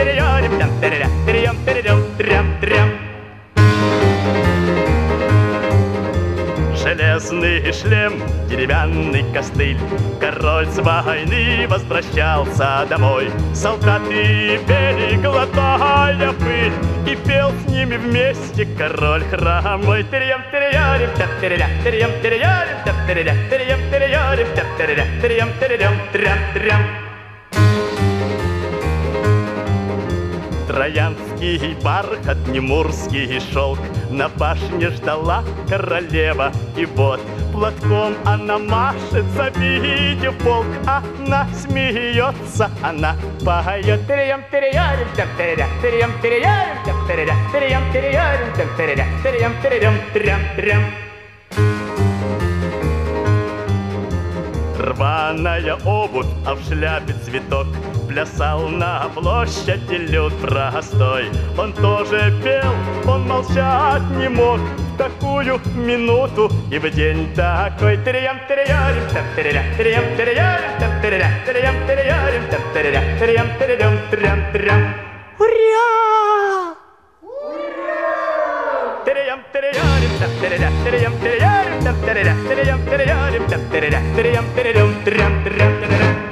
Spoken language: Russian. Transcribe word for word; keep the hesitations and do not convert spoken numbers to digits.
терем, там терем, терем, терем, трям, трям. Железный шлем, деревянный костыль. Король с войны возвращался домой. Солдаты пели, глотая пыль, и пел с ними вместе король хромой. Терем, терем, там терем, терем, терем, там терем, терем, терем, там терем, терем, терем, трям, трям. Троянский бархат, немурский шелк, на башне ждала королева. И вот платком она машет, завидев полк. Она смеется, она поет. Терем, терем, там терем, терем, терем, там терем, терем, терем, там терем, терем, терем, трям, трям. Рваная обувь, а в шляпе цветок, плясал на площади люд простой. Он тоже пел, он молчать не мог в такую минуту и в день такой. Терем, терем, там терем, терем, терем, там терем, терем, терем, там терем, терем, терем, трям, трям. Ура! Терем, терем, там терем, терем, терем, там терем, терем, терем, там терем, терем, терем, трям, трям.